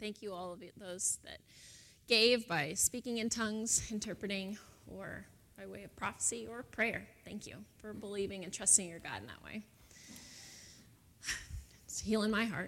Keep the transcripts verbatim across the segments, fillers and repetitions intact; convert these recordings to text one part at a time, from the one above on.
thank you all of you, those that gave by speaking in tongues, interpreting, or by way of prophecy or prayer. Thank you for believing and trusting your God in that way. It's healing my heart.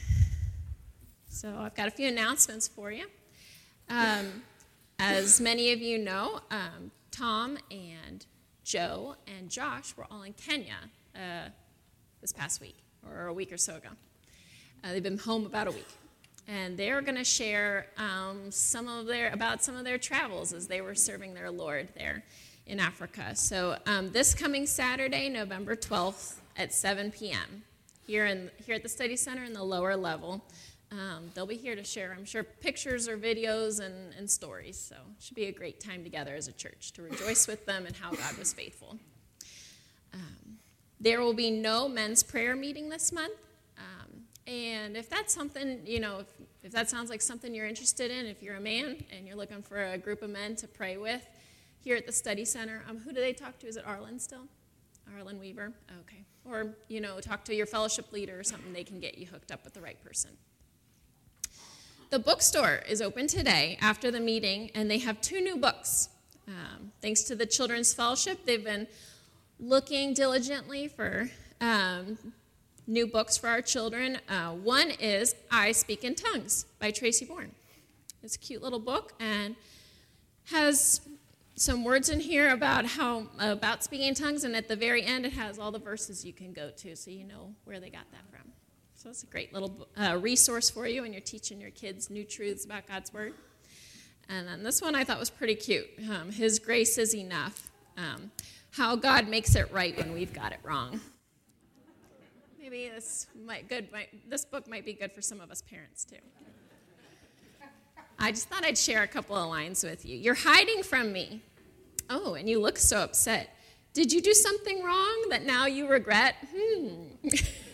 So I've got a few announcements for you. Um, as many of you know, um, Tom and Joe and Josh were all in Kenya uh, this past week, or a week or so ago. Uh, they've been home about a week. And they're going to share um, some of their about some of their travels as they were serving their Lord there in Africa. So um, this coming Saturday, November twelfth at seven p.m. here in here at the Study Center in the lower level, um, they'll be here to share, I'm sure, pictures or videos and, and stories. So it should be a great time together as a church to rejoice with them and how God was faithful. Um, there will be no men's prayer meeting this month. Um, And if that's something, you know, if, if that sounds like something you're interested in, if you're a man and you're looking for a group of men to pray with here at the Study Center, um, who do they talk to? Is it Arlen still? Arlen Weaver? Okay. Or, you know, talk to your fellowship leader or something. They can get you hooked up with the right person. The bookstore is open today after the meeting, and they have two new books. Um, thanks to the Children's Fellowship, they've been looking diligently for Um, new books for our children. Uh, one is I Speak in Tongues by Tracy Bourne. It's a cute little book and has some words in here about how about speaking in tongues, and at the very end it has all the verses you can go to so you know where they got that from. So it's a great little uh, resource for you when you're teaching your kids new truths about God's Word. And then this one I thought was pretty cute. Um, His Grace is Enough. Um, how God makes it right when we've got it wrong. Maybe this might good. Might, this book might be good for some of us parents too. I just thought I'd share a couple of lines with you. You're hiding from me. Oh, and you look so upset. Did you do something wrong that now you regret? Hmm.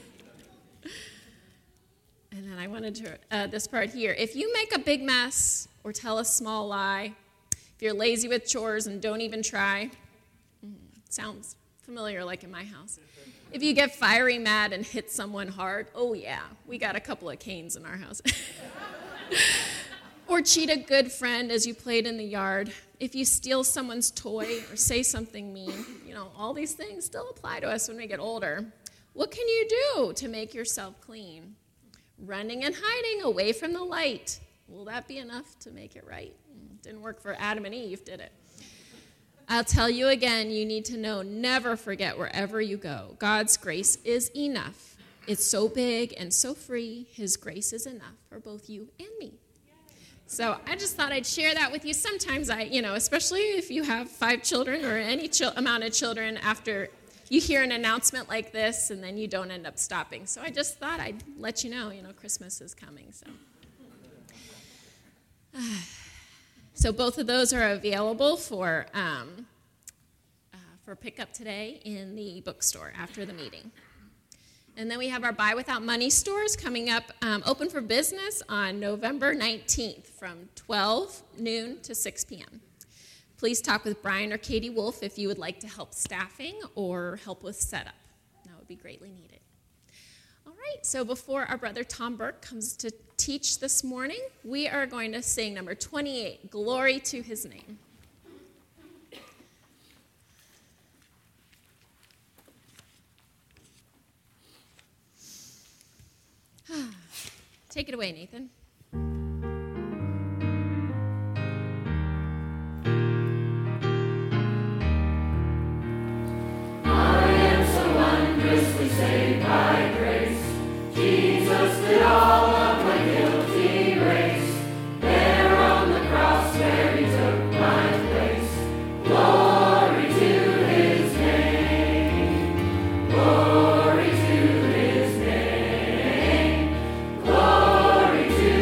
And then I wanted to uh, this part here. If you make a big mess or tell a small lie, if you're lazy with chores and don't even try, mm, sounds familiar like in my house. If you get fiery mad and hit someone hard, oh yeah, we got a couple of canes in our house. Or cheat a good friend as you played in the yard. If you steal someone's toy or say something mean, you know, all these things still apply to us when we get older. What can you do to make yourself clean? Running and hiding away from the light. Will that be enough to make it right? Didn't work for Adam and Eve, did it? I'll tell you again, you need to know, never forget wherever you go. God's grace is enough. It's so big and so free. His grace is enough for both you and me. So I just thought I'd share that with you. Sometimes I, you know, especially if you have five children or any ch- amount of children, after you hear an announcement like this and then you don't end up stopping. So I just thought I'd let you know, you know, Christmas is coming. So. So both of those are available for um, uh, for pickup today in the bookstore after the meeting. And then we have our Buy Without Money stores coming up, um, open for business on November nineteenth from twelve noon to six p.m. Please talk with Brian or Katie Wolf if you would like to help staffing or help with setup. That would be greatly needed. All right, so before our brother Tom Burke comes to teach this morning, we are going to sing number twenty-eight, Glory to His Name. Take it away, Nathan. I am so wondrously saved by grace. Jesus did all of my guilty race. There on the cross where he took my place. Glory to his name. Glory to his name. Glory to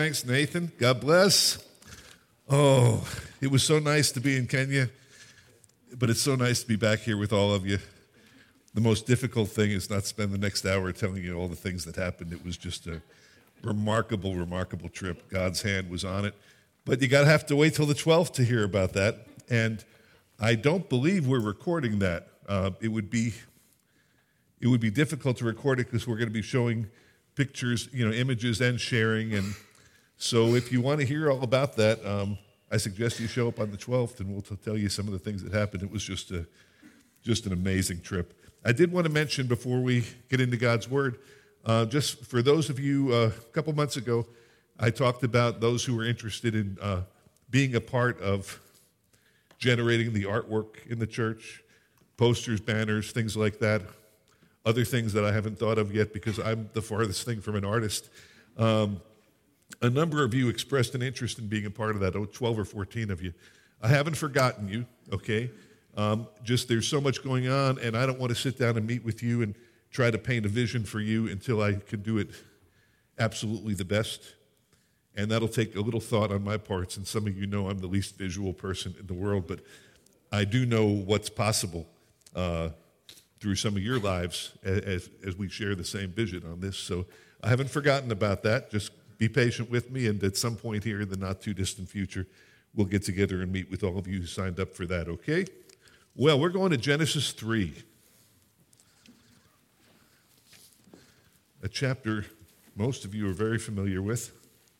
Thanks, Nathan. God bless. Oh, it was so nice to be in Kenya, but it's so nice to be back here with all of you. The most difficult thing is not spend the next hour telling you all the things that happened. It was just a remarkable, remarkable trip. God's hand was on it. But you got to have to wait till the twelfth to hear about that. And I don't believe we're recording that. Uh, it would be it would be difficult to record it because we're going to be showing pictures, you know, images and sharing. And so if you want to hear all about that, um, I suggest you show up on the twelfth, and we'll t- tell you some of the things that happened. It was just a just an amazing trip. I did want to mention before we get into God's Word, uh, just for those of you, uh, a couple months ago, I talked about those who were interested in uh, being a part of generating the artwork in the church, posters, banners, things like that, other things that I haven't thought of yet because I'm the farthest thing from an artist. Um, a number of you expressed an interest in being a part of that, oh, twelve or fourteen of you. I haven't forgotten you, okay? Um, just there's so much going on, and I don't want to sit down and meet with you and try to paint a vision for you until I can do it absolutely the best. And that'll take a little thought on my part, and some of you know I'm the least visual person in the world, but I do know what's possible uh, through some of your lives as, as we share the same vision on this. So I haven't forgotten about that. Just be patient with me, and at some point here in the not-too-distant future, we'll get together and meet with all of you who signed up for that, okay? Well, we're going to Genesis three, a chapter most of you are very familiar with.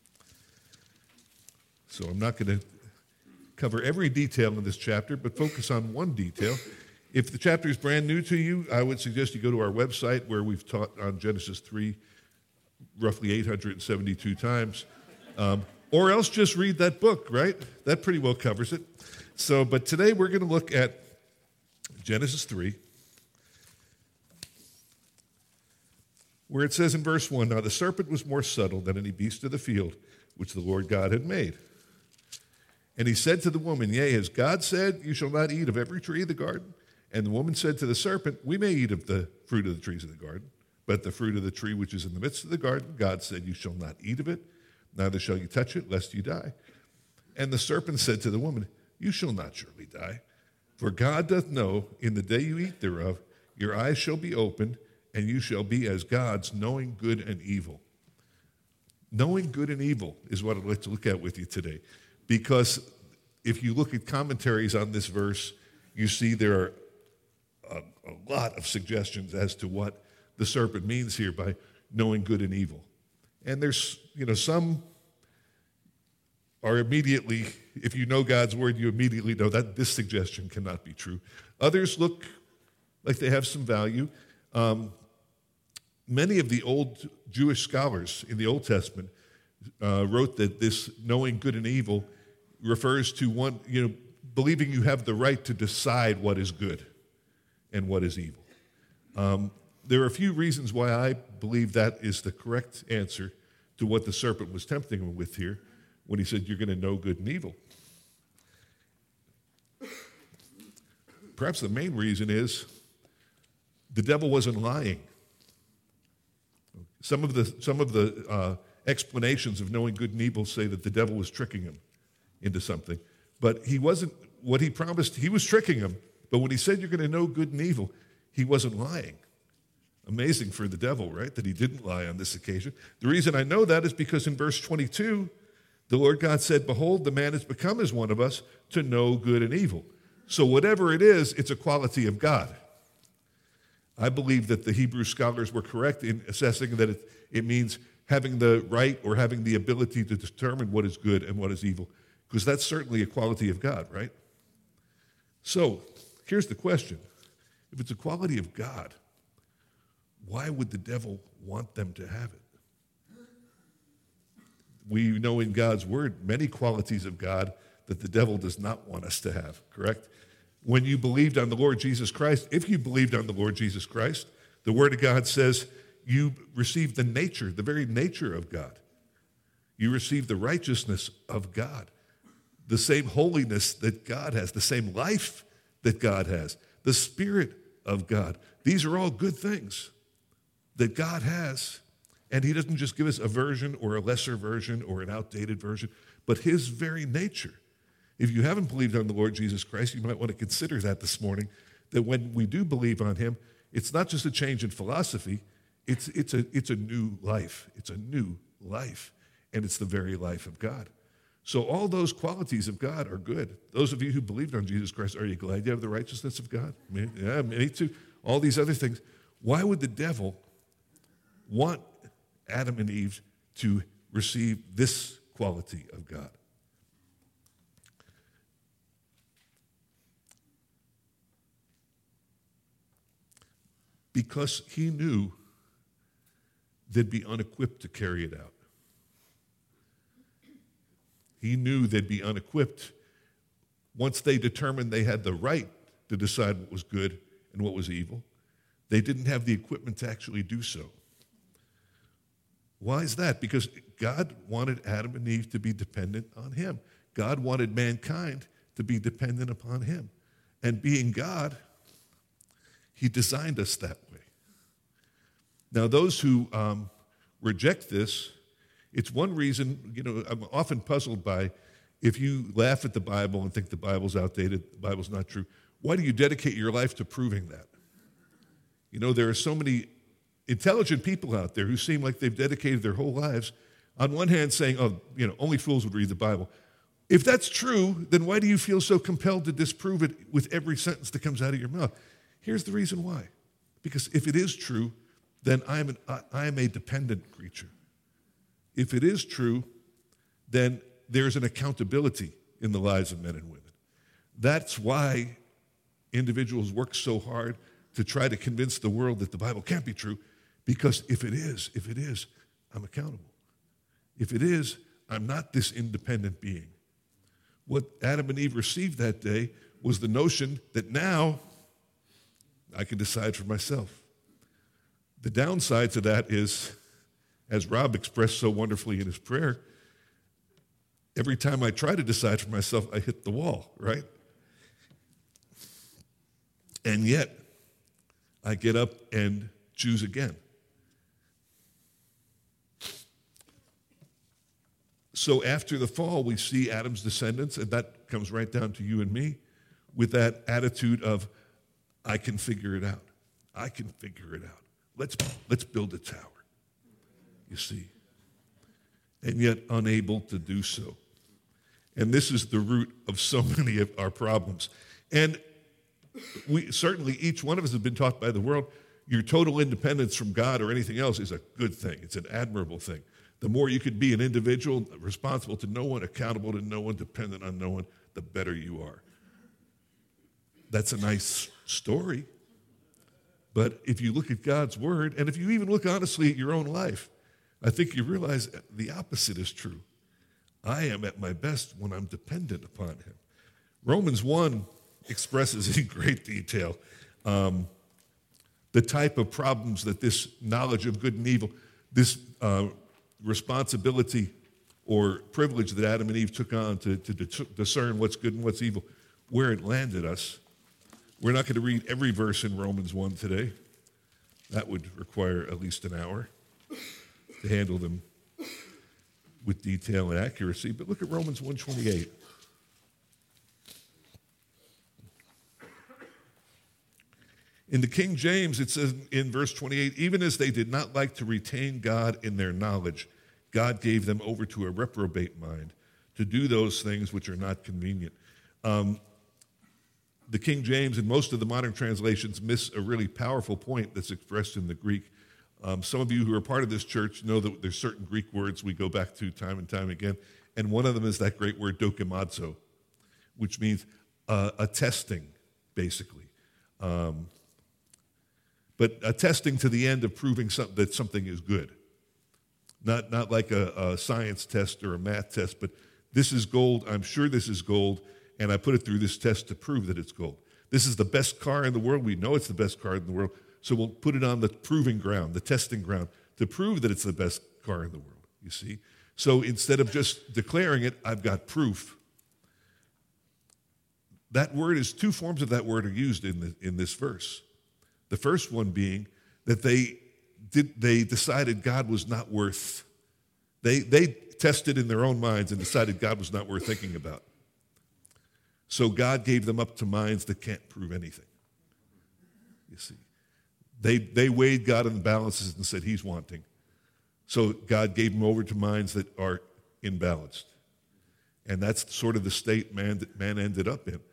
So I'm not going to cover every detail in this chapter, but focus on one detail. If the chapter is brand new to you, I would suggest you go to our website where we've taught on Genesis three roughly eight hundred seventy-two times. Um, or else just read that book, right? That pretty well covers it. So, but today we're going to look at Genesis three, where it says in verse one, "Now the serpent was more subtle than any beast of the field which the Lord God had made. And he said to the woman, Yea, has God said, You shall not eat of every tree of the garden? And the woman said to the serpent, We may eat of the fruit of the trees of the garden, but the fruit of the tree which is in the midst of the garden, God said, You shall not eat of it, neither shall you touch it, lest you die. And the serpent said to the woman, You shall not surely die. For God doth know, in the day you eat thereof, your eyes shall be opened, and you shall be as gods, knowing good and evil." Knowing good and evil is what I'd like to look at with you today. Because if you look at commentaries on this verse, you see there are a, a lot of suggestions as to what the serpent means here by knowing good and evil. And there's, you know, some are immediately, if you know God's word, you immediately know that this suggestion cannot be true. Others look like they have some value. Um, many of the old Jewish scholars in the Old Testament uh, wrote that this knowing good and evil refers to one, you know, believing you have the right to decide what is good and what is evil. Um, there are a few reasons why I believe that is the correct answer to what the serpent was tempting him with here when he said, You're going to know good and evil. Perhaps the main reason is the devil wasn't lying. Some of the, some of the uh, explanations of knowing good and evil say that the devil was tricking him into something. But he wasn't, what he promised, he was tricking him. But when he said you're going to know good and evil, he wasn't lying. Amazing for the devil, right, that he didn't lie on this occasion. The reason I know that is because in verse twenty-two, the Lord God said, Behold, the man has become as one of us to know good and evil. So whatever it is, it's a quality of God. I believe that the Hebrew scholars were correct in assessing that it, it means having the right or having the ability to determine what is good and what is evil, because that's certainly a quality of God, right? So here's the question. If it's a quality of God, why would the devil want them to have it? We know in God's word many qualities of God that the devil does not want us to have, correct? When you believed on the Lord Jesus Christ, if you believed on the Lord Jesus Christ, the Word of God says you received the nature, the very nature of God. You received the righteousness of God, the same holiness that God has, the same life that God has, the Spirit of God. These are all good things that God has, And he doesn't just give us a version or a lesser version or an outdated version, but his very nature. If you haven't believed on the Lord Jesus Christ, you might want to consider that this morning, that when we do believe on him, it's not just a change in philosophy, it's, it's, a, it's a new life. It's a new life, and it's the very life of God. So all those qualities of God are good. Those of you who believed on Jesus Christ, are you glad you have the righteousness of God? Me, yeah, me too. All these other things. Why would the devil want Adam and Eve to receive this quality of God? Because he knew they'd be unequipped to carry it out. He knew they'd be unequipped once they determined they had the right to decide what was good and what was evil. They didn't have the equipment to actually do so. Why is that? Because God wanted Adam and Eve to be dependent on him. God wanted mankind to be dependent upon him. And being God, he designed us that way. Now, those who um, reject this, it's one reason, you know, I'm often puzzled by if you laugh at the Bible and think the Bible's outdated, the Bible's not true, why do you dedicate your life to proving that? You know, there are so many intelligent people out there who seem like they've dedicated their whole lives, on one hand saying, oh, you know, only fools would read the Bible. If that's true, then why do you feel so compelled to disprove it with every sentence that comes out of your mouth? Here's the reason why. Because if it is true, then I'm an, I, I am a dependent creature. If it is true, then there's an accountability in the lives of men and women. That's why individuals work so hard to try to convince the world that the Bible can't be true, because if it is, if it is, I'm accountable. If it is, I'm not this independent being. What Adam and Eve received that day was the notion that now I can decide for myself. The downside to that is, as Rob expressed so wonderfully in his prayer, every time I try to decide for myself, I hit the wall, right? And yet, I get up and choose again. So after the fall, we see Adam's descendants, and that comes right down to you and me, with that attitude of, I can figure it out. I can figure it out. Let's, let's build a tower, you see, and yet unable to do so. And this is the root of so many of our problems. And we certainly, each one of us has been taught by the world, your total independence from God or anything else is a good thing. It's an admirable thing. The more you could be an individual, responsible to no one, accountable to no one, dependent on no one, the better you are. That's a nice story. But if you look at God's word, and if you even look honestly at your own life, I think you realize the opposite is true. I am at my best when I'm dependent upon him. Romans one expresses in great detail um, the type of problems that this knowledge of good and evil, this uh, responsibility or privilege that Adam and Eve took on to, to discern what's good and what's evil, where it landed us. We're not going to read every verse in Romans one today. That would require at least an hour to handle them with detail and accuracy. But look at Romans one twenty-eight. In the King James, it says in verse twenty-eight, even as they did not like to retain God in their knowledge, God gave them over to a reprobate mind to do those things which are not convenient. Um, the King James and most of the modern translations miss a really powerful point that's expressed in the Greek. Um, some of you who are part of this church know that there's certain Greek words we go back to time and time again, and one of them is that great word dokimazo, which means uh, attesting, basically. Um, but attesting to the end of proving some, that something is good. Not, not like a, a science test or a math test, but this is gold, I'm sure this is gold, and I put it through this test to prove that it's gold. This is the best car in the world. We know it's the best car in the world, so we'll put it on the proving ground, the testing ground, to prove that it's the best car in the world, you see? So instead of just declaring it, I've got proof. That word is, two forms of that word are used in, the, in this verse. The first one being that they did, they decided God was not worth, they, they tested in their own minds and decided God was not worth thinking about. So God gave them up to minds that can't prove anything. You see, they, they weighed God in the balances and said he's wanting. So God gave them over to minds that are imbalanced. And that's sort of the state man that man ended up in.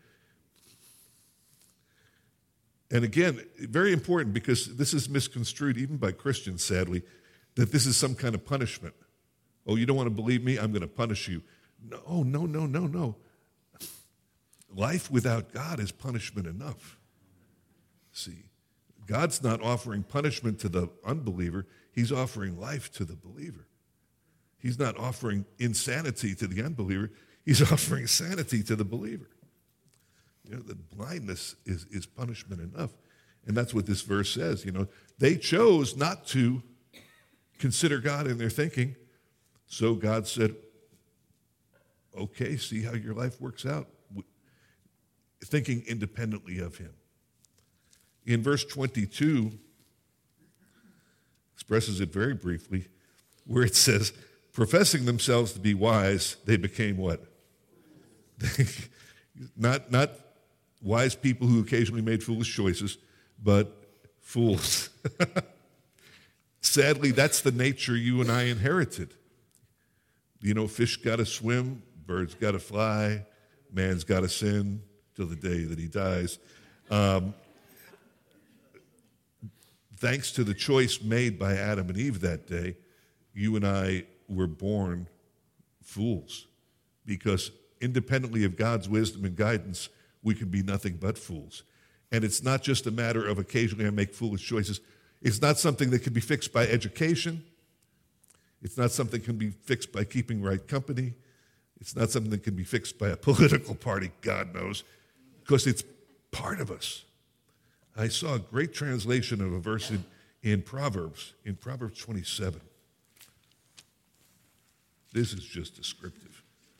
And again, very important, because this is misconstrued even by Christians, sadly, that this is some kind of punishment. Oh, you don't want to believe me? I'm going to punish you. No, no, no, no, no. Life without God is punishment enough. See, God's not offering punishment to the unbeliever. He's offering life to the believer. He's not offering insanity to the unbeliever. He's offering sanity to the believer. You know, the blindness is, is punishment enough. And that's what this verse says. You know, they chose not to consider God in their thinking. So God said, okay, see how your life works out. Thinking independently of him. In verse twenty-two, expresses it very briefly, where it says, professing themselves to be wise, they became what? not, not wise people who occasionally made foolish choices, but fools. Sadly, that's the nature you and I inherited. You know, fish got to swim, birds got to fly, man's got to sin till the day that he dies. Um, thanks to the choice made by Adam and Eve that day, you and I were born fools, because independently of God's wisdom and guidance, we can be nothing but fools. And it's not just a matter of occasionally I make foolish choices. It's not something that can be fixed by education. It's not something that can be fixed by keeping right company. It's not something that can be fixed by a political party, God knows, because it's part of us. I saw a great translation of a verse in, in Proverbs, in Proverbs twenty-seven. This is just descriptive.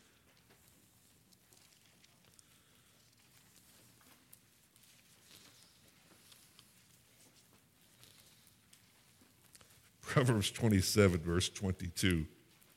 Proverbs twenty-seven, verse twenty-two.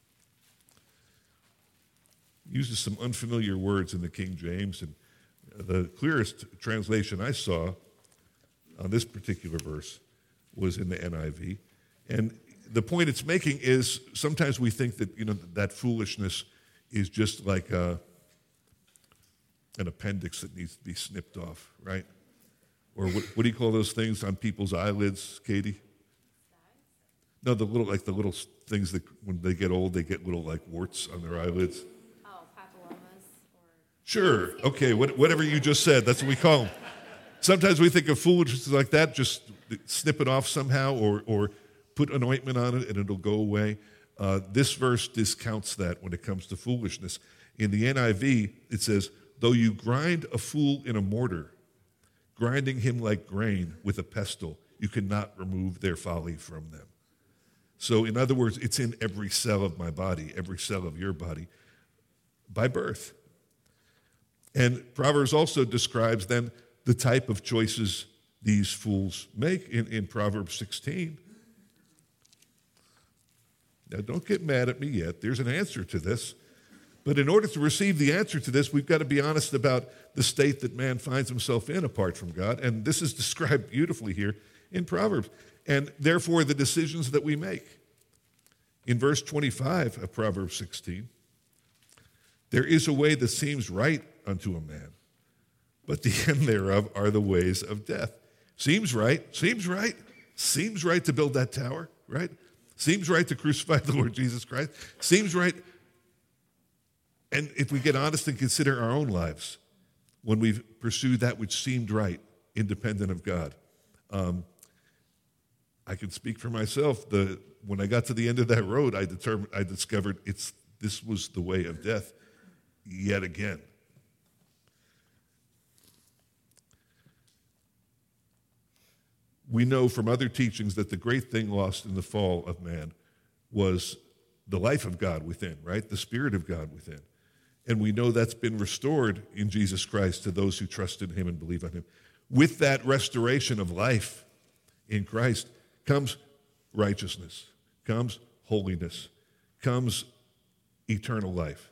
Uses some unfamiliar words in the King James, and the clearest translation I saw on this particular verse was in the N I V. And the point it's making is sometimes we think that, you know, that foolishness is just like a, an appendix that needs to be snipped off, right? Or what, what do you call those things on people's eyelids, Katie? No, the little, like the little things that when they get old, they get little like warts on their eyelids. Oh, papillomas. Or... Sure. Okay, what, whatever you just said, that's what we call them. Sometimes we think of foolishness like that, just snip it off somehow, or, or put an ointment on it and it'll go away. Uh, this verse discounts that when it comes to foolishness. In the N I V, it says, though you grind a fool in a mortar, grinding him like grain with a pestle, you cannot remove their folly from them. So in other words, it's in every cell of my body, every cell of your body, by birth. And Proverbs also describes then the type of choices these fools make in, in Proverbs sixteen. Now, don't get mad at me yet. There's an answer to this. But in order to receive the answer to this, we've got to be honest about the state that man finds himself in apart from God. And this is described beautifully here in Proverbs. And therefore, the decisions that we make. In verse twenty-five of Proverbs sixteen, there is a way that seems right unto a man, but the end thereof are the ways of death. Seems right, seems right, seems right to build that tower, right? Seems right to crucify the Lord Jesus Christ. Seems right. And if we get honest and consider our own lives, when we've pursued that which seemed right, independent of God, um, I can speak for myself. The when I got to the end of that road, I determined, I discovered it's this was the way of death yet again. We know from other teachings that the great thing lost in the fall of man was the life of God within, right? The Spirit of God within. And we know that's been restored in Jesus Christ to those who trust in him and believe on him. With that restoration of life in Christ comes righteousness, comes holiness, comes eternal life.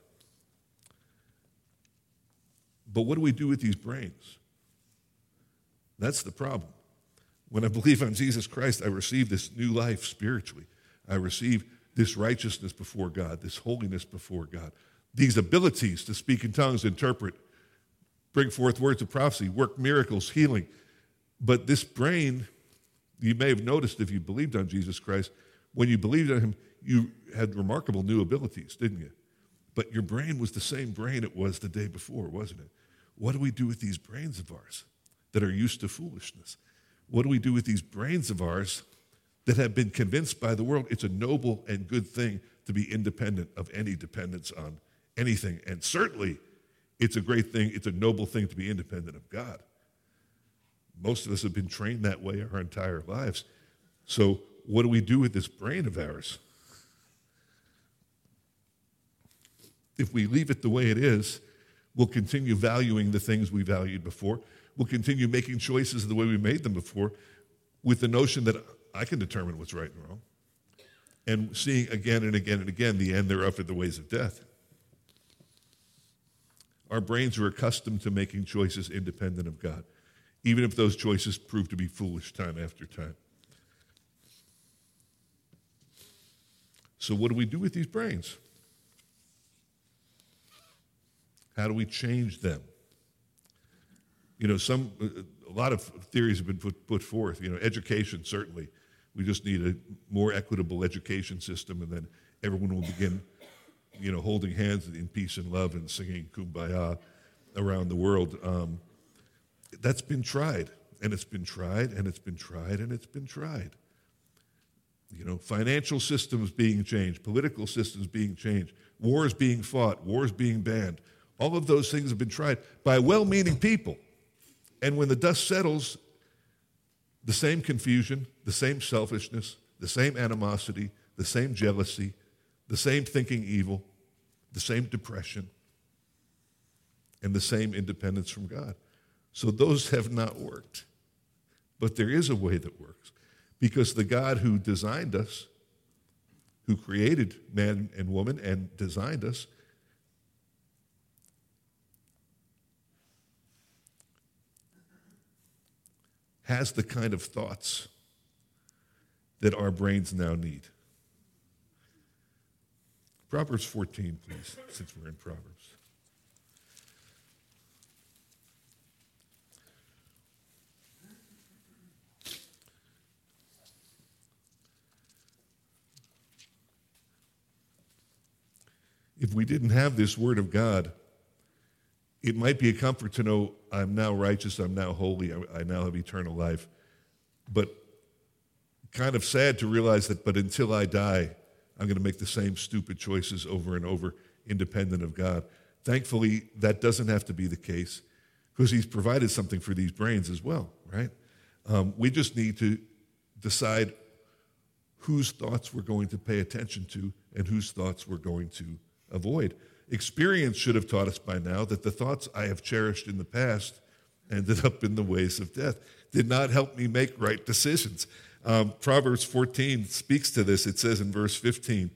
But what do we do with these brains? That's the problem. When I believe on Jesus Christ, I receive this new life spiritually. I receive this righteousness before God, this holiness before God, these abilities to speak in tongues, interpret, bring forth words of prophecy, work miracles, healing. But this brain, you may have noticed if you believed on Jesus Christ, when you believed on him, you had remarkable new abilities, didn't you? But your brain was the same brain it was the day before, wasn't it? What do we do with these brains of ours that are used to foolishness? What do we do with these brains of ours that have been convinced by the world it's a noble and good thing to be independent of any dependence on anything? And certainly, it's a great thing, it's a noble thing to be independent of God. Most of us have been trained that way our entire lives. So what do we do with this brain of ours? If we leave it the way it is, we'll continue valuing the things we valued before. We'll continue making choices the way we made them before with the notion that I can determine what's right and wrong. And seeing again and again and again the end thereof are the ways of death. Our brains are accustomed to making choices independent of God, even if those choices prove to be foolish time after time. So what do we do with these brains? How do we change them? You know, some a lot of theories have been put, put forth. You know, education, certainly. We just need a more equitable education system, and then everyone will begin, you know, holding hands in peace and love and singing Kumbaya around the world. Um, that's been tried, and it's been tried, and it's been tried, and it's been tried. You know, financial systems being changed, political systems being changed, wars being fought, wars being banned. All of those things have been tried by well-meaning people. And when the dust settles, the same confusion, the same selfishness, the same animosity, the same jealousy, the same thinking evil, the same depression, and the same independence from God. So those have not worked. But there is a way that works. Because the God who designed us, who created man and woman and designed us, has the kind of thoughts that our brains now need. Proverbs fourteen, please, since we're in Proverbs. If we didn't have this word of God, it might be a comfort to know I'm now righteous, I'm now holy, I, I now have eternal life. But kind of sad to realize that, but until I die, I'm going to make the same stupid choices over and over, independent of God. Thankfully, that doesn't have to be the case, because he's provided something for these brains as well, right? Um, we just need to decide whose thoughts we're going to pay attention to and whose thoughts we're going to avoid. Experience should have taught us by now that the thoughts I have cherished in the past ended up in the ways of death, did not help me make right decisions. Um, Proverbs fourteen speaks to this. It says in verse fifteen,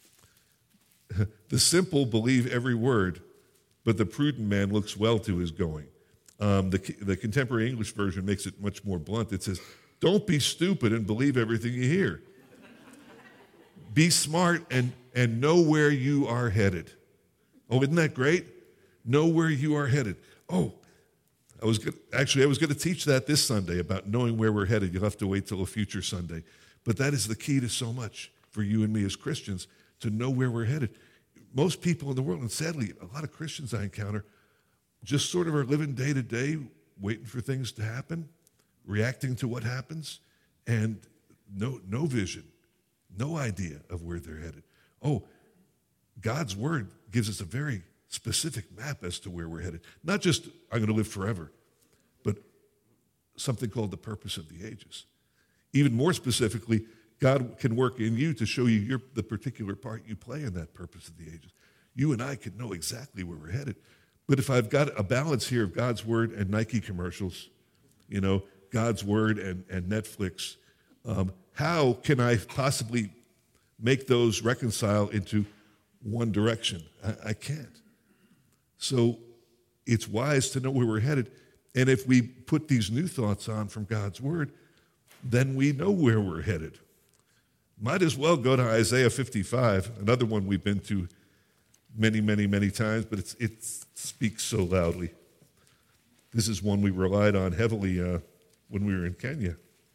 the simple believe every word, but the prudent man looks well to his going. Um, the, the contemporary English version makes it much more blunt. It says, don't be stupid and believe everything you hear. Be smart and, and know where you are headed. Oh, isn't that great? Know where you are headed. Oh, I was gonna, actually, I was going to teach that this Sunday about knowing where we're headed. You'll have to wait till a future Sunday. But that is the key to so much for you and me as Christians, to know where we're headed. Most people in the world, and sadly, a lot of Christians I encounter, just sort of are living day to day, waiting for things to happen, reacting to what happens, and no, no vision, no idea of where they're headed. Oh, God's word gives us a very specific map as to where we're headed. Not just, I'm going to live forever, but something called the purpose of the ages. Even more specifically, God can work in you to show you your, the particular part you play in that purpose of the ages. You and I can know exactly where we're headed. But if I've got a balance here of God's word and Nike commercials, you know, God's word and, and Netflix, Um, how can I possibly make those reconcile into one direction? I, I can't. So it's wise to know where we're headed. And if we put these new thoughts on from God's word, then we know where we're headed. Might as well go to Isaiah fifty-five, another one we've been to many, many, many times, but it's, it speaks so loudly. This is one we relied on heavily uh, when we were in Kenya.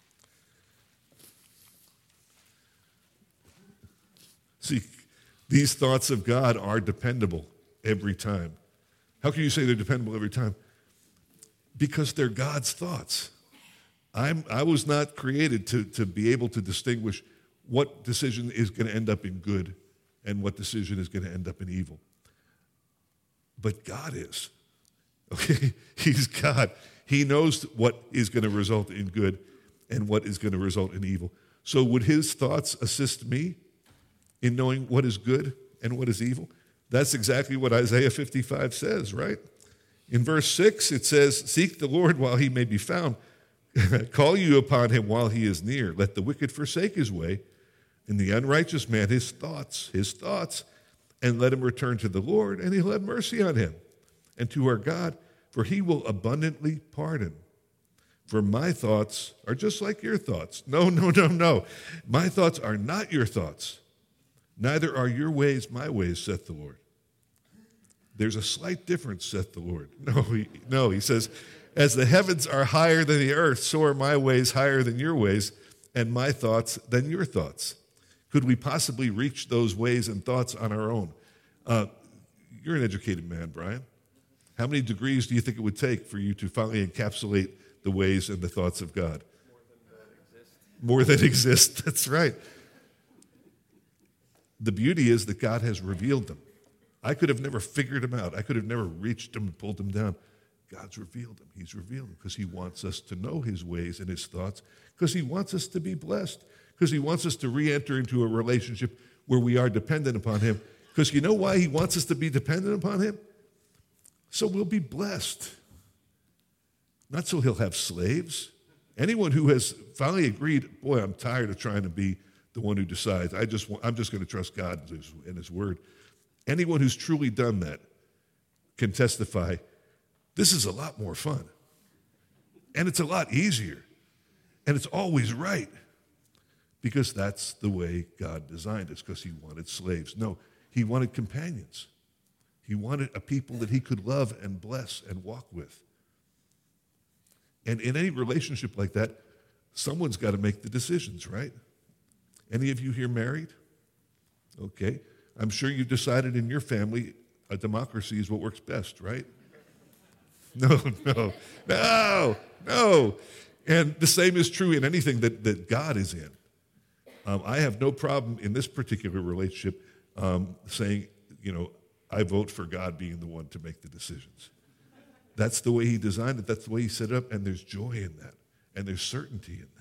See, these thoughts of God are dependable every time. How can you say they're dependable every time? Because they're God's thoughts. I'm, I was not created to, to be able to distinguish what decision is going to end up in good and what decision is going to end up in evil. But God is. Okay? He's God. He knows what is going to result in good and what is going to result in evil. So would his thoughts assist me in knowing what is good and what is evil? That's exactly what Isaiah fifty-five says, right? In verse six, it says, "Seek the Lord while he may be found. Call you upon him while he is near. Let the wicked forsake his way, and the unrighteous man his thoughts, his thoughts, and let him return to the Lord, and he'll have mercy on him, and to our God, for he will abundantly pardon. For my thoughts are just like your thoughts." No, no, no, no. My thoughts are not your thoughts. Neither are your ways my ways, saith the Lord. There's a slight difference, saith the Lord. No, he, no, he says, as the heavens are higher than the earth, so are my ways higher than your ways, and my thoughts than your thoughts. Could we possibly reach those ways and thoughts on our own? Uh, you're an educated man, Brian. How many degrees do you think it would take for you to finally encapsulate the ways and the thoughts of God? More than exist. More than exist, that's right. The beauty is that God has revealed them. I could have never figured them out. I could have never reached them and pulled them down. God's revealed them. He's revealed them because he wants us to know his ways and his thoughts, because he wants us to be blessed, because he wants us to re-enter into a relationship where we are dependent upon him. Because you know why he wants us to be dependent upon him? So we'll be blessed. Not so he'll have slaves. Anyone who has finally agreed, boy, I'm tired of trying to be the one who decides. I just want, I'm just going to trust God and his, and his word. Anyone who's truly done that can testify, this is a lot more fun. And it's a lot easier. And it's always right. Because that's the way God designed us, because he wanted slaves. No, he wanted companions. He wanted a people that he could love and bless and walk with. And in any relationship like that, someone's got to make the decisions, right? Any of you here married? Okay. I'm sure you decided in your family a democracy is what works best, right? No, no, no, no. And the same is true in anything that, that God is in. Um, I have no problem in this particular relationship um, saying, you know, I vote for God being the one to make the decisions. That's the way he designed it. That's the way he set it up. And there's joy in that. And there's certainty in that.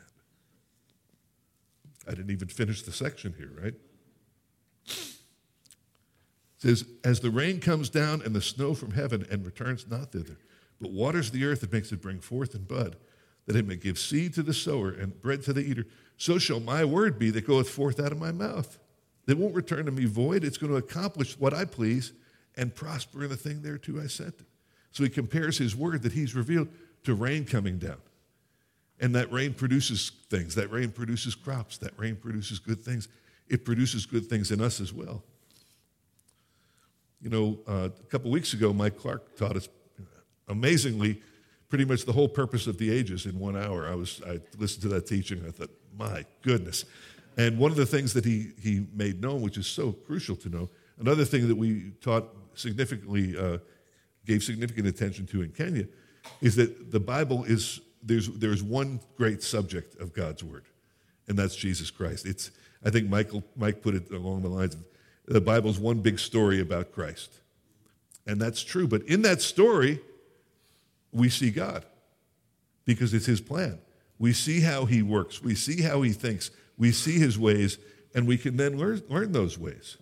I didn't even finish the section here, right? It says, as the rain comes down and the snow from heaven and returns not thither, but waters the earth and makes it bring forth and bud, that it may give seed to the sower and bread to the eater, so shall my word be that goeth forth out of my mouth. It won't return to me void. It's going to accomplish what I please and prosper in the thing thereto I sent it. So he compares his word that he's revealed to rain coming down. And that rain produces things. That rain produces crops. That rain produces good things. It produces good things in us as well. You know, uh, a couple weeks ago, Mike Clark taught us amazingly pretty much the whole purpose of the ages in one hour. I was I listened to that teaching, and I thought, my goodness. And one of the things that he, he made known, which is so crucial to know, another thing that we taught significantly, uh, gave significant attention to in Kenya, is that the Bible is, there's, there's one great subject of God's word, and that's Jesus Christ. It's, I think Michael, Mike put it along the lines of, the Bible's one big story about Christ. And that's true, but in that story, we see God, because it's his plan. We see how he works. We see how he thinks. We see his ways, and we can then learn, learn those ways.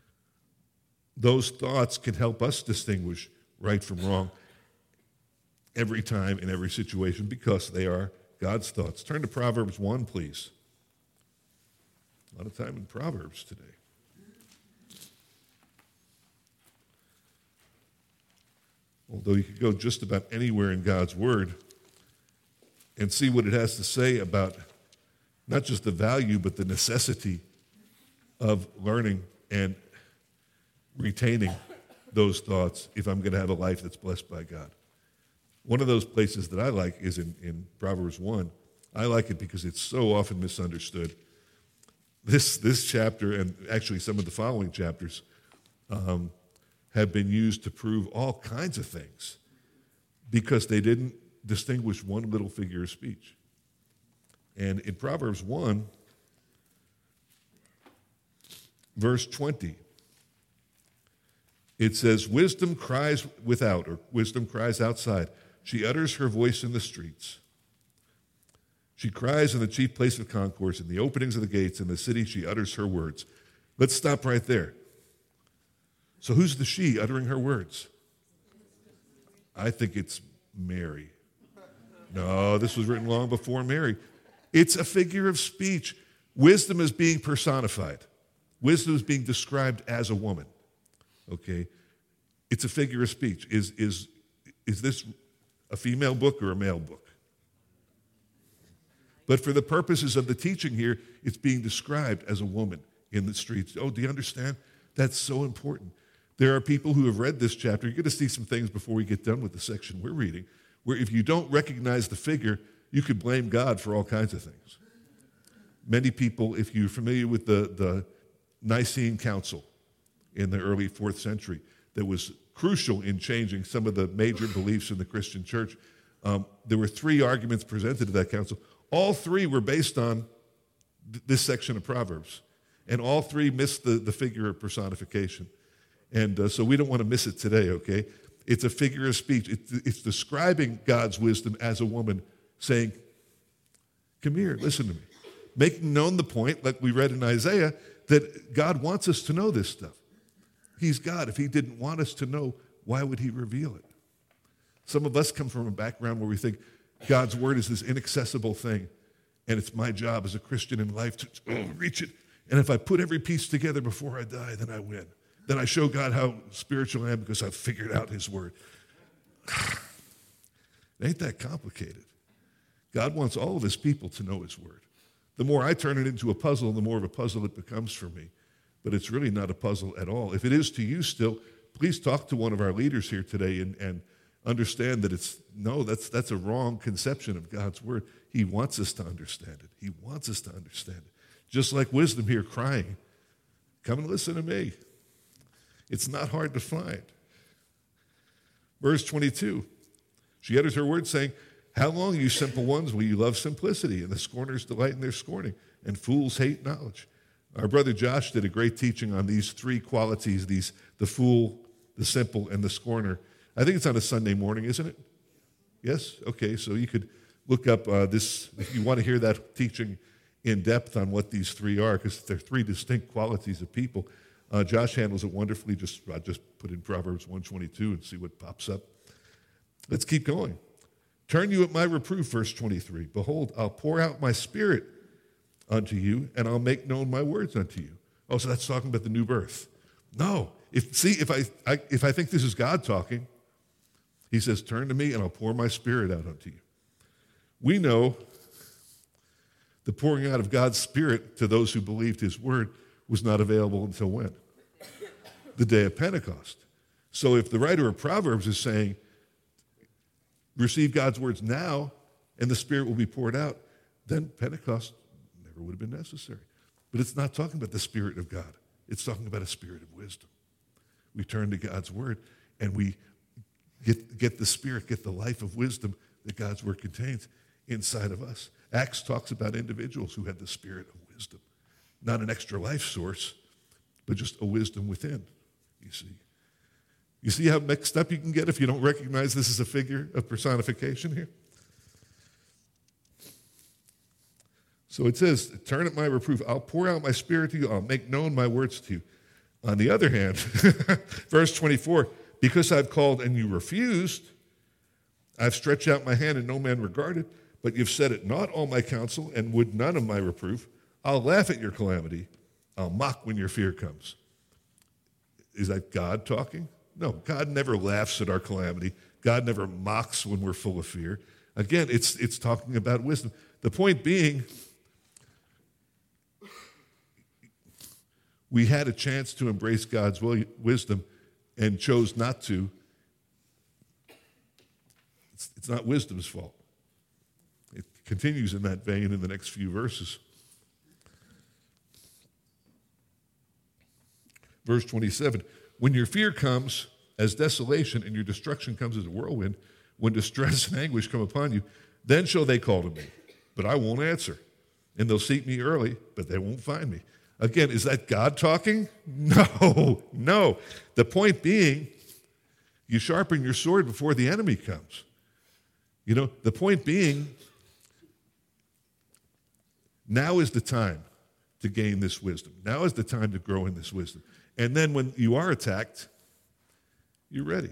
Those thoughts can help us distinguish right from wrong. every time, in every situation, because they are God's thoughts. Turn to Proverbs one, please. A lot of time in Proverbs today. Although you could go just about anywhere in God's Word and see what it has to say about not just the value, but the necessity of learning and retaining those thoughts if I'm going to have a life that's blessed by God. One of those places that I like is in, in Proverbs one. I like it because it's so often misunderstood. This, this chapter, and actually some of the following chapters, um, have been used to prove all kinds of things because they didn't distinguish one little figure of speech. And in Proverbs one, verse twenty, it says, wisdom cries without, or wisdom cries outside. She utters her voice in the streets. She cries in the chief place of concourse, in the openings of the gates, in the city she utters her words. Let's stop right there. So who's the she uttering her words? I think it's Mary. No, this was written long before Mary. It's a figure of speech. Wisdom is being personified. Wisdom is being described as a woman. Okay? It's a figure of speech. Is, is, is this a female book or a male book? But for the purposes of the teaching here, it's being described as a woman in the streets. Oh, do you understand? That's so important. There are people who have read this chapter. You're going to see some things before we get done with the section we're reading, where if you don't recognize the figure, you could blame God for all kinds of things. Many people, if you're familiar with the, the Nicene Council in the early fourth century, that was crucial in changing some of the major beliefs in the Christian church, um, there were three arguments presented to that council. All three were based on th- this section of Proverbs, and all three missed the, the figure of personification. And uh, so we don't want to miss it today, okay? It's a figure of speech. It's, it's describing God's wisdom as a woman saying, come here, listen to me. Making known the point, like we read in Isaiah, that God wants us to know this stuff. He's God. If he didn't want us to know, why would he reveal it? Some of us come from a background where we think God's word is this inaccessible thing, and it's my job as a Christian in life to oh, reach it. And if I put every piece together before I die, then I win. Then I show God how spiritual I am because I've figured out his word. It ain't that complicated. God wants all of his people to know his word. The more I turn it into a puzzle, the more of a puzzle it becomes for me. But it's really not a puzzle at all. If it is to you still, please talk to one of our leaders here today and, and understand that it's, no, that's, that's a wrong conception of God's word. He wants us to understand it. He wants us to understand it. Just like wisdom here crying, come and listen to me. It's not hard to find. Verse twenty-two, she utters her words saying, how long, you simple ones, will you love simplicity? And the scorners delight in their scorning, and fools hate knowledge. Our brother Josh did a great teaching on these three qualities, these the fool, the simple, and the scorner. I think it's on a Sunday morning, isn't it? Yes? Okay, so you could look up uh, this, if you want to hear that teaching in depth on what these three are, because they're three distinct qualities of people. Uh, Josh handles it wonderfully. Just I just put in Proverbs one twenty-two and see what pops up. Let's keep going. Turn you at my reproof, verse twenty-three. Behold, I'll pour out my spirit unto you, and I'll make known my words unto you. Oh, so that's talking about the new birth. No. If see, if I, I if I think this is God talking, he says, turn to me, and I'll pour my spirit out unto you. We know the pouring out of God's spirit to those who believed his word was not available until when? The day of Pentecost. So if the writer of Proverbs is saying, receive God's words now, and the Spirit will be poured out, then Pentecost never would have been necessary. But it's not talking about the Spirit of God. It's talking about a spirit of wisdom. We turn to God's word, and we get, get the Spirit, get the life of wisdom that God's word contains inside of us. Acts talks about individuals who had the spirit of wisdom. Not an extra life source, but just a wisdom within, you see. You see how mixed up you can get if you don't recognize this is a figure of personification here? So it says, turn at my reproof. I'll pour out my spirit to you. I'll make known my words to you. On the other hand, verse twenty-four, because I've called and you refused, I've stretched out my hand and no man regarded, but you've set at naught all my counsel and would none of my reproof. I'll laugh at your calamity. I'll mock when your fear comes. Is that God talking? No, God never laughs at our calamity. God never mocks when we're full of fear. Again, it's, it's talking about wisdom. The point being, we had a chance to embrace God's wisdom and chose not to. It's, it's not wisdom's fault. It continues in that vein in the next few verses. Verse twenty-seven, when your fear comes as desolation and your destruction comes as a whirlwind, when distress and anguish come upon you, then shall they call to me, but I won't answer. And they'll seek me early, but they won't find me. Again, is that God talking? No, no. The point being, you sharpen your sword before the enemy comes. You know, the point being, now is the time to gain this wisdom. Now is the time to grow in this wisdom. And then when you are attacked, you're ready.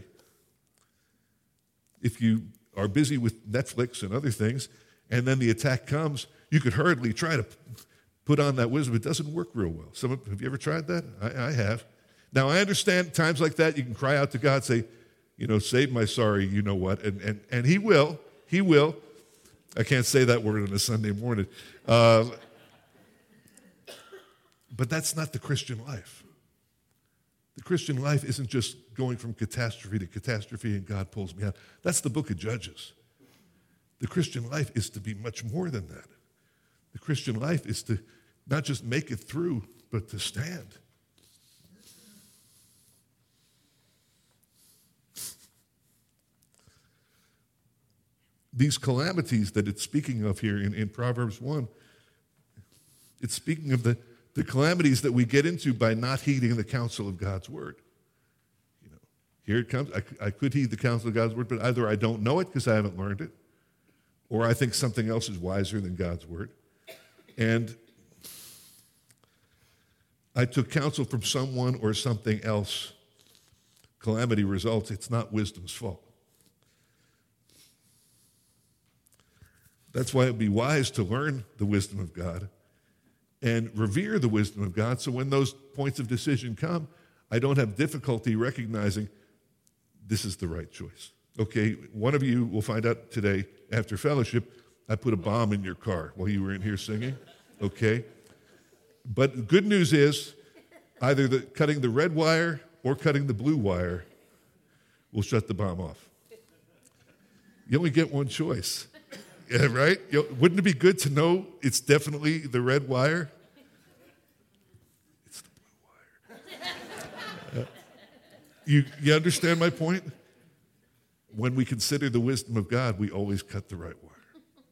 If you are busy with Netflix and other things, and then the attack comes, you could hurriedly try to put on that wisdom. It doesn't work real well. Some, have you ever tried that? I, I have. Now, I understand times like that, you can cry out to God, say, you know, save my sorry, you know what, and, and, and he will. He will. I can't say that word on a Sunday morning. Uh, but that's not the Christian life. The Christian life isn't just going from catastrophe to catastrophe and God pulls me out. That's the book of Judges. The Christian life is to be much more than that. The Christian life is to not just make it through, but to stand. These calamities that it's speaking of here in, in Proverbs one, it's speaking of the The calamities that we get into by not heeding the counsel of God's word. You know, here it comes. I, I could heed the counsel of God's word, but either I don't know it because I haven't learned it, or I think something else is wiser than God's word. And I took counsel from someone or something else. Calamity results. It's not wisdom's fault. That's why it would be wise to learn the wisdom of God and revere the wisdom of God, so when those points of decision come, I don't have difficulty recognizing this is the right choice. Okay, one of you will find out today after fellowship, I put a bomb in your car while you were in here singing, okay? But the good news is either the, cutting the red wire or cutting the blue wire will shut the bomb off. You only get one choice. Yeah, right? You know, wouldn't it be good to know it's definitely the red wire? It's the blue wire. Uh, you, you understand my point? When we consider the wisdom of God, we always cut the right wire.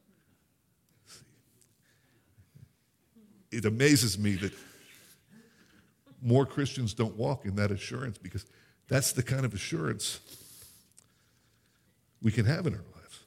It amazes me that more Christians don't walk in that assurance, because that's the kind of assurance we can have in our lives.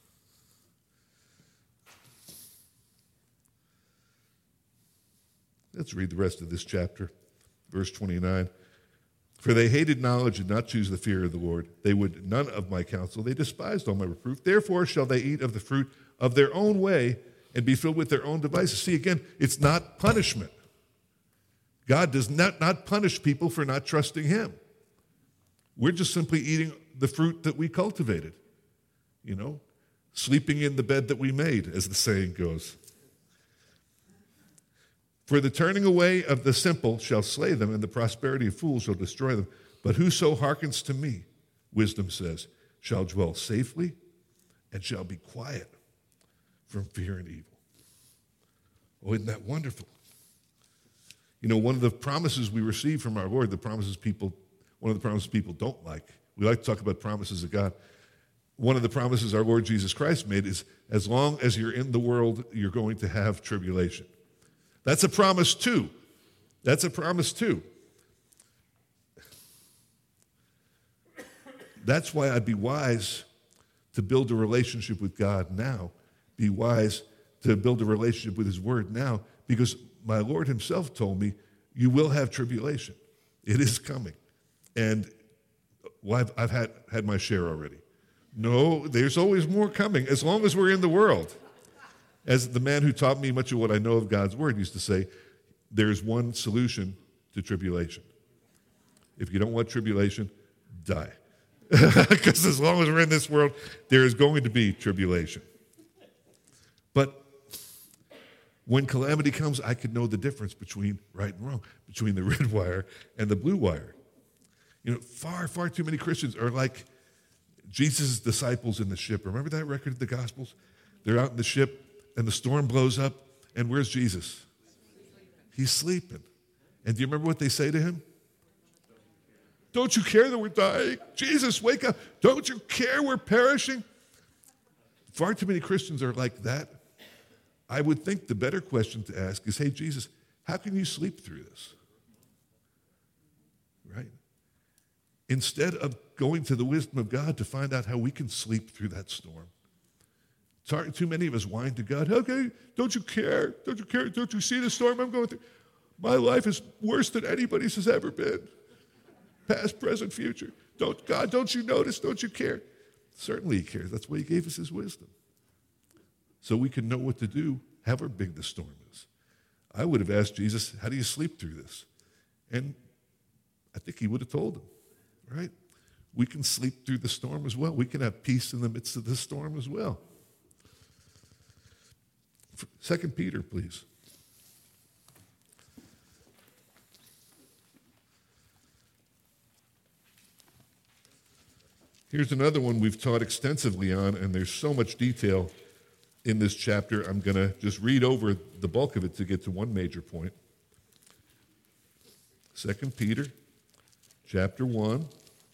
Let's read the rest of this chapter, verse twenty-nine. For they hated knowledge and not choose the fear of the Lord. They would none of my counsel. They despised all my reproof. Therefore shall they eat of the fruit of their own way and be filled with their own devices. See, again, it's not punishment. God does not, not punish people for not trusting him. We're just simply eating the fruit that we cultivated, you know, sleeping in the bed that we made, as the saying goes. For the turning away of the simple shall slay them, and the prosperity of fools shall destroy them. But whoso hearkens to me, wisdom says, shall dwell safely and shall be quiet from fear and evil. Oh, isn't that wonderful? You know, one of the promises we receive from our Lord, the promises people, one of the promises people don't like. We like to talk about promises of God. One of the promises our Lord Jesus Christ made is, as long as you're in the world, you're going to have tribulation. That's a promise too. That's a promise too. That's why I'd be wise to build a relationship with God now. Be wise to build a relationship with his word now, because my Lord himself told me, you will have tribulation. It is coming. And well, I've, I've had, had my share already. No, there's always more coming, as long as we're in the world. As the man who taught me much of what I know of God's word used to say, there's one solution to tribulation. If you don't want tribulation, die. Because as long as we're in this world, there is going to be tribulation. But when calamity comes, I could know the difference between right and wrong, between the red wire and the blue wire. You know, far, far too many Christians are like Jesus' disciples in the ship. Remember that record of the Gospels? They're out in the ship, and the storm blows up, and where's Jesus? He's sleeping. And do you remember what they say to him? Don't you care that we're dying? Jesus, wake up. Don't you care we're perishing? Far too many Christians are like that. I would think the better question to ask is, hey, Jesus, how can you sleep through this? Right? Instead of going to the wisdom of God to find out how we can sleep through that storm. Sorry, too many of us whine to God, okay, don't you care? Don't you care? Don't you see the storm I'm going through? My life is worse than anybody's has ever been. Past, present, future. Don't, God, don't you notice? Don't you care? Certainly he cares. That's why he gave us his wisdom. So we can know what to do, however big the storm is. I would have asked Jesus, how do you sleep through this? And I think he would have told him, right? We can sleep through the storm as well. We can have peace in the midst of the storm as well. Second Peter, please. Here's another one we've taught extensively on, and there's so much detail in this chapter. I'm going to just read over the bulk of it to get to one major point. Second Peter, chapter one.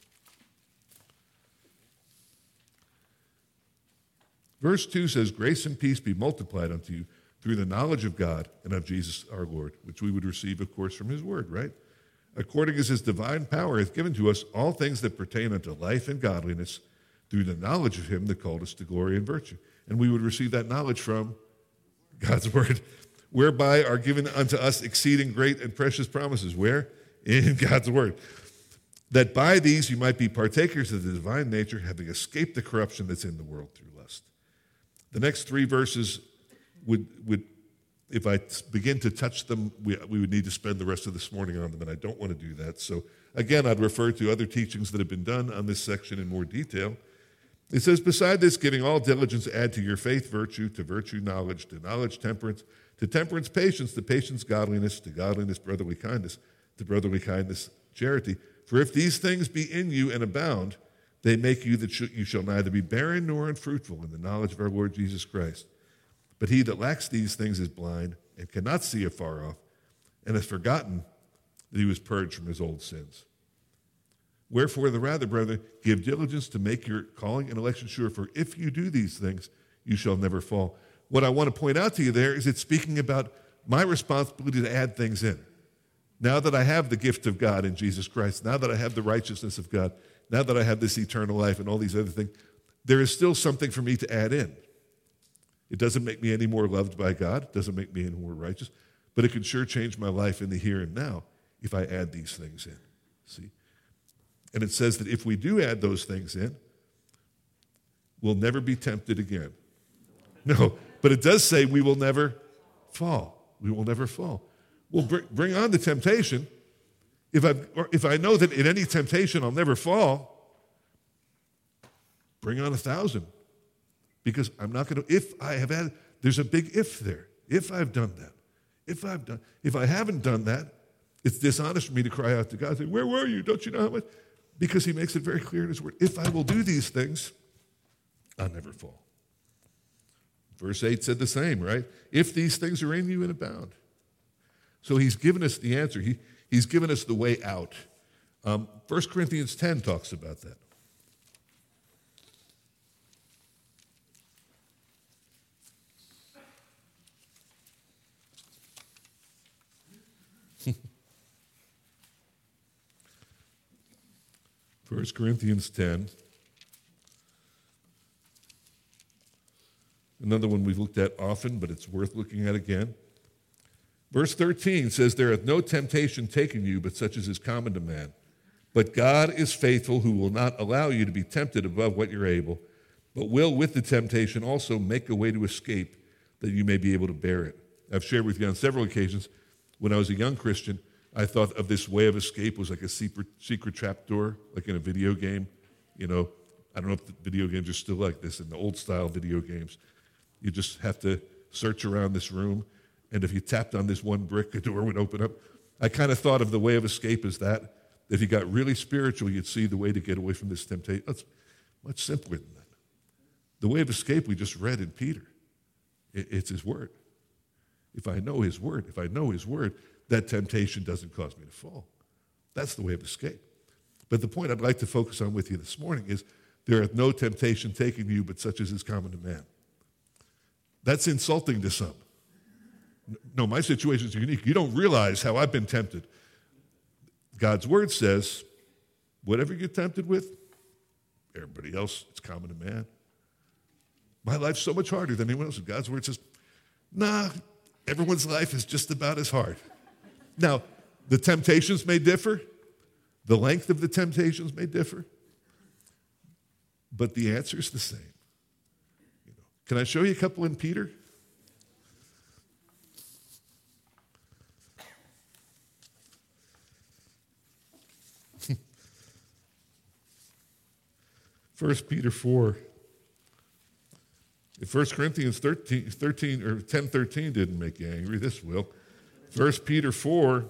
Verse two says, grace and peace be multiplied unto you through the knowledge of God and of Jesus our Lord, which we would receive, of course, from his word, right? According as his divine power hath given to us all things that pertain unto life and godliness through the knowledge of him that called us to glory and virtue. And we would receive that knowledge from God's word, whereby are given unto us exceeding great and precious promises. Where? In God's word. That by these you might be partakers of the divine nature, having escaped the corruption that's in the world through lust. The next three verses would, would if I begin to touch them, we, we would need to spend the rest of this morning on them, and I don't want to do that. So again, I'd refer to other teachings that have been done on this section in more detail. It says, beside this, giving all diligence, add to your faith virtue, to virtue knowledge, to knowledge temperance, to temperance patience, to patience godliness, to godliness brotherly kindness, to brotherly kindness charity. For if these things be in you and abound, they make you that you shall neither be barren nor unfruitful in the knowledge of our Lord Jesus Christ. But he that lacks these things is blind and cannot see afar off, and has forgotten that he was purged from his old sins. Wherefore, the rather, brethren, give diligence to make your calling and election sure, for if you do these things, you shall never fall. What I want to point out to you there is it's speaking about my responsibility to add things in. Now that I have the gift of God in Jesus Christ, now that I have the righteousness of God, now that I have this eternal life and all these other things, there is still something for me to add in. It doesn't make me any more loved by God. It doesn't make me any more righteous. But it can sure change my life in the here and now if I add these things in. See? And it says that if we do add those things in, we'll never be tempted again. No, but it does say we will never fall. We will never fall. Well, br- bring on the temptation. If I if I know that in any temptation I'll never fall, bring on a thousand. Because I'm not going to, if I have had, there's a big if there. If I've done that. If I've done, if I haven't done that, it's dishonest for me to cry out to God, say, where were you? Don't you know how much? Because he makes it very clear in his word. If I will do these things, I'll never fall. Verse eight said the same, right? If these things are in you and abound. So he's given us the answer. He, he's given us the way out. Um, First Corinthians ten talks about that. First Corinthians ten. Another one we've looked at often, but it's worth looking at again. Verse thirteen says, there hath no temptation taken you, but such as is common to man. But God is faithful, who will not allow you to be tempted above what you're able, but will with the temptation also make a way to escape that you may be able to bear it. I've shared with you on several occasions, when I was a young Christian, I thought of this way of escape was like a secret, secret trap door, like in a video game. You know, I don't know if the video games are still like this, in the old style video games. You just have to search around this room, and if you tapped on this one brick, a door would open up. I kind of thought of the way of escape as that. If you got really spiritual, you'd see the way to get away from this temptation. That's much simpler than that. The way of escape we just read in Peter. It's his word. If I know his word, if I know his word, that temptation doesn't cause me to fall. That's the way of escape. But the point I'd like to focus on with you this morning is there hath no temptation taken you but such as is common to man. That's insulting to some. No, my situation is unique. You don't realize how I've been tempted. God's word says, whatever you're tempted with, everybody else, it's common to man. My life's so much harder than anyone else's. God's word says, nah, everyone's life is just about as hard. Now, the temptations may differ. The length of the temptations may differ. But the answer is the same. You know, can I show you a couple in Peter? First Peter four. If First Corinthians thirteen, thirteen or ten thirteen didn't make you angry, this will. First Peter four.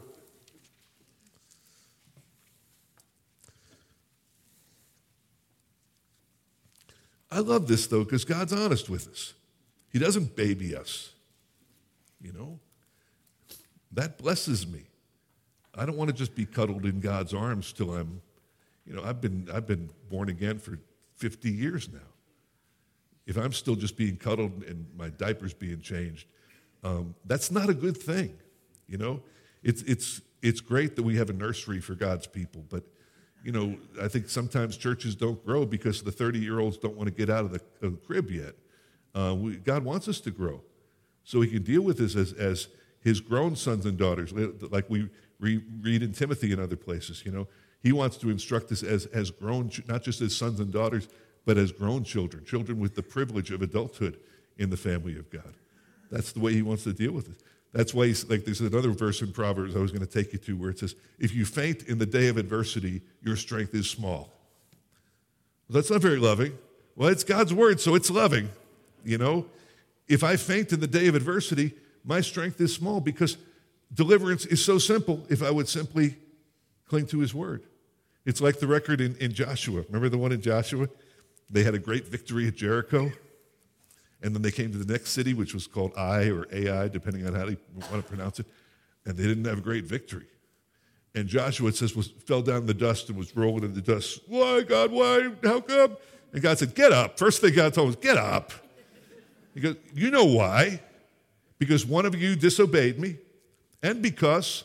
I love this, though, because God's honest with us. He doesn't baby us, you know. That blesses me. I don't want to just be cuddled in God's arms till I'm, you know, I've been I've been born again for fifty years now. If I'm still just being cuddled and my diaper's being changed, um, that's not a good thing, you know. It's it's it's great that we have a nursery for God's people, but you know, I think sometimes churches don't grow because the thirty-year-olds don't want to get out of the, of the crib yet. Uh, we, God wants us to grow so he can deal with us as, as his grown sons and daughters, like we re- read in Timothy and other places, you know. He wants to instruct us as, as grown, not just as sons and daughters, but as grown children, children with the privilege of adulthood in the family of God. That's the way he wants to deal with it. That's why, he's, like, there's another verse in Proverbs I was going to take you to where it says, if you faint in the day of adversity, your strength is small. Well, that's not very loving. Well, it's God's word, so it's loving, you know. If I faint in the day of adversity, my strength is small because deliverance is so simple if I would simply cling to his word. It's like the record in, in Joshua. Remember the one in Joshua? They had a great victory at Jericho. And then they came to the next city, which was called Ai or Ai, depending on how you want to pronounce it. And they didn't have a great victory. And Joshua, it says, was fell down in the dust and was rolling in the dust. Why, God, why? How come? And God said, get up. First thing God told him was, get up. He goes, you know why? Because one of you disobeyed me, and because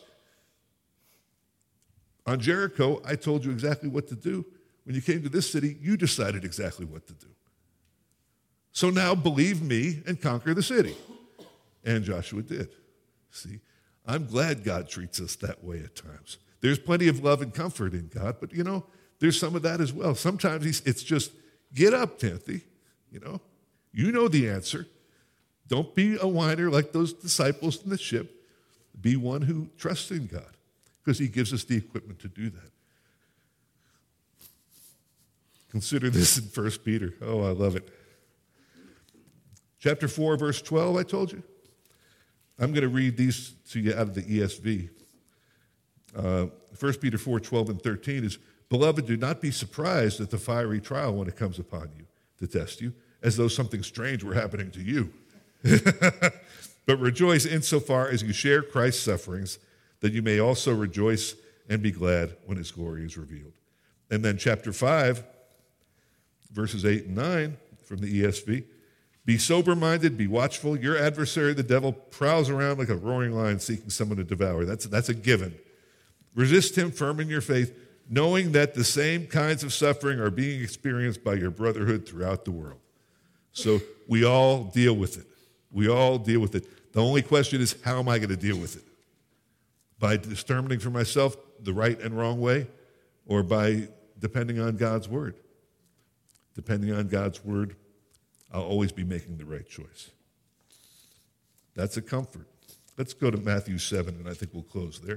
on Jericho, I told you exactly what to do. When you came to this city, you decided exactly what to do. So now believe me and conquer the city. And Joshua did. See, I'm glad God treats us that way at times. There's plenty of love and comfort in God, but, you know, there's some of that as well. Sometimes he's, it's just, get up, Timothy, you know. You know the answer. Don't be a whiner like those disciples in the ship. Be one who trusts in God because he gives us the equipment to do that. Consider this in First Peter. Oh, I love it. Chapter four, verse twelve, I told you. I'm going to read these to you out of the E S V. Uh, First Peter four, twelve and thirteen is, Beloved, do not be surprised at the fiery trial when it comes upon you to test you, as though something strange were happening to you. But rejoice insofar as you share Christ's sufferings, that you may also rejoice and be glad when his glory is revealed. And then chapter five, verses eight and nine from the E S V. Be sober-minded, be watchful. Your adversary, the devil, prowls around like a roaring lion seeking someone to devour. That's, that's a given. Resist him firm in your faith, knowing that the same kinds of suffering are being experienced by your brotherhood throughout the world. So we all deal with it. We all deal with it. The only question is, how am I going to deal with it? By determining for myself the right and wrong way, or by depending on God's word? Depending on God's word I'll always be making the right choice. That's a comfort. Let's go to Matthew seven, and I think we'll close there.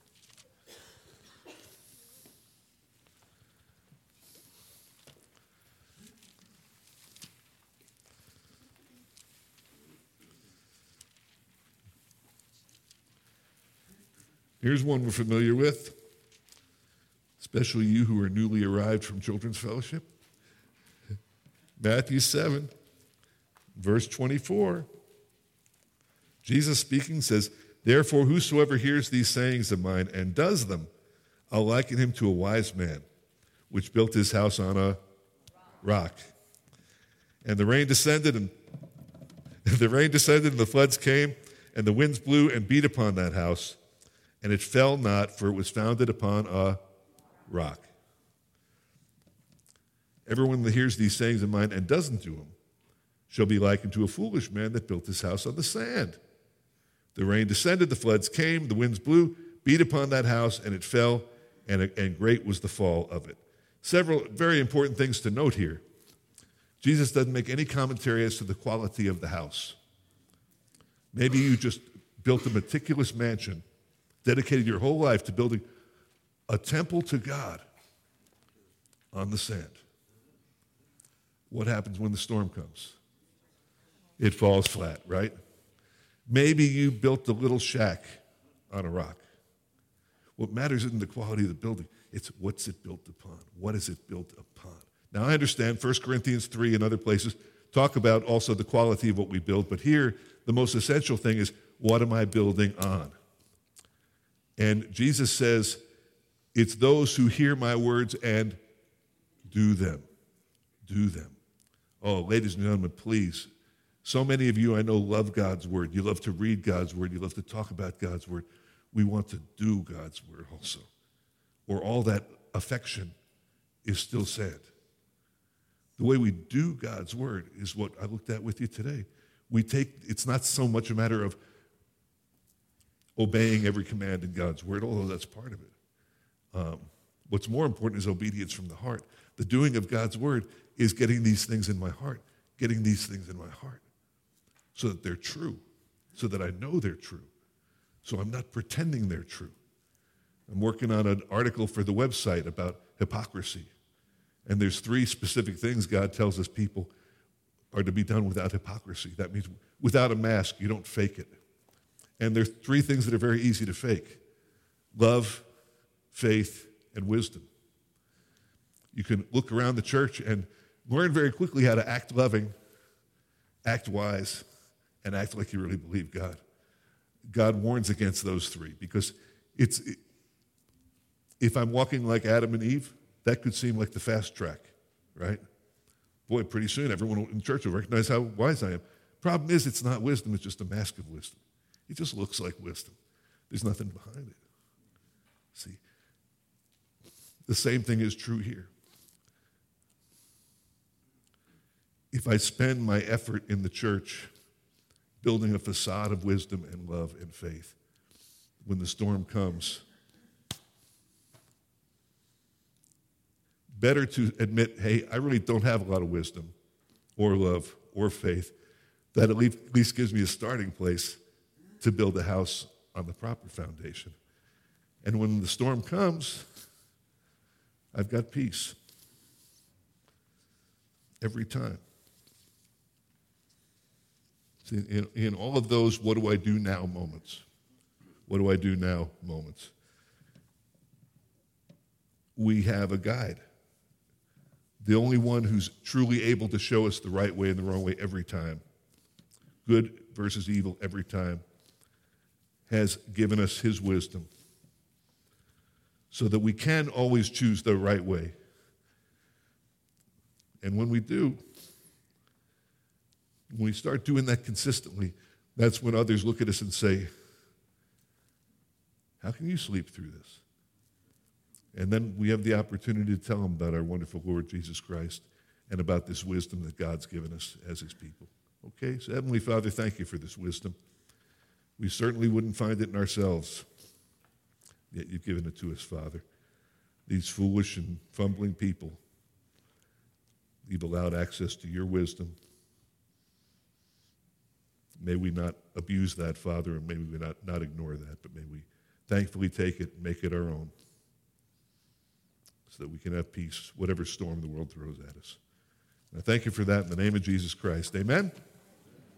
Here's one we're familiar with, especially you who are newly arrived from Children's Fellowship. Matthew seven, verse twenty-four. Jesus speaking says, "Therefore whosoever hears these sayings of mine and does them, I'll liken him to a wise man, which built his house on a rock. And the rain descended, and the rain descended, and the floods came, and the winds blew and beat upon that house, and it fell not, for it was founded upon a rock. Everyone that hears these sayings of mine and doesn't do them shall be likened to a foolish man that built his house on the sand. The rain descended, the floods came, the winds blew, beat upon that house, and it fell, and, and great was the fall of it." Several very important things to note here. Jesus doesn't make any commentary as to the quality of the house. Maybe you just built a meticulous mansion, dedicated your whole life to building a temple to God on the sand. What happens when the storm comes? It falls flat, right? Maybe you built a little shack on a rock. What matters isn't the quality of the building. It's what's it built upon. What is it built upon? Now, I understand First Corinthians three and other places talk about also the quality of what we build, but here the most essential thing is, what am I building on? And Jesus says, it's those who hear my words and do them. Do them. Oh, ladies and gentlemen, please. So many of you I know love God's word. You love to read God's word. You love to talk about God's word. We want to do God's word also. Or all that affection is still sad. The way we do God's word is what I looked at with you today. We take, it's not so much a matter of obeying every command in God's word, although that's part of it. Um, what's more important is obedience from the heart. The doing of God's word is getting these things in my heart, getting these things in my heart so that they're true, so that I know they're true, so I'm not pretending they're true. I'm working on an article for the website about hypocrisy, and there's three specific things God tells us people are to be done without hypocrisy. That means without a mask, you don't fake it. And there's three things that are very easy to fake: love, faith, and wisdom. You can look around the church and learn very quickly how to act loving, act wise, and act like you really believe God. God warns against those three because it's it, if I'm walking like Adam and Eve, that could seem like the fast track, right? Boy, pretty soon everyone in church will recognize how wise I am. Problem is, it's not wisdom, it's just a mask of wisdom. It just looks like wisdom. There's nothing behind it. See, the same thing is true here. If I spend my effort in the church building a facade of wisdom and love and faith, when the storm comes, better to admit, hey, I really don't have a lot of wisdom or love or faith. That at least gives me a starting place to build a house on the proper foundation. And when the storm comes, I've got peace every time. See, in, in all of those what do I do now moments, what do I do now moments, we have a guide. The only one who's truly able to show us the right way and the wrong way every time, good versus evil every time, has given us his wisdom so that we can always choose the right way. And when we do, when we start doing that consistently, that's when others look at us and say, how can you sleep through this? And then we have the opportunity to tell them about our wonderful Lord Jesus Christ and about this wisdom that God's given us as his people. Okay, so Heavenly Father, thank you for this wisdom. We certainly wouldn't find it in ourselves, yet you've given it to us, Father. These foolish and fumbling people, you've allowed access to your wisdom, May we not abuse that, Father, and may we not, not ignore that, but may we thankfully take it and make it our own so that we can have peace, whatever storm the world throws at us. And I thank you for that in the name of Jesus Christ. Amen.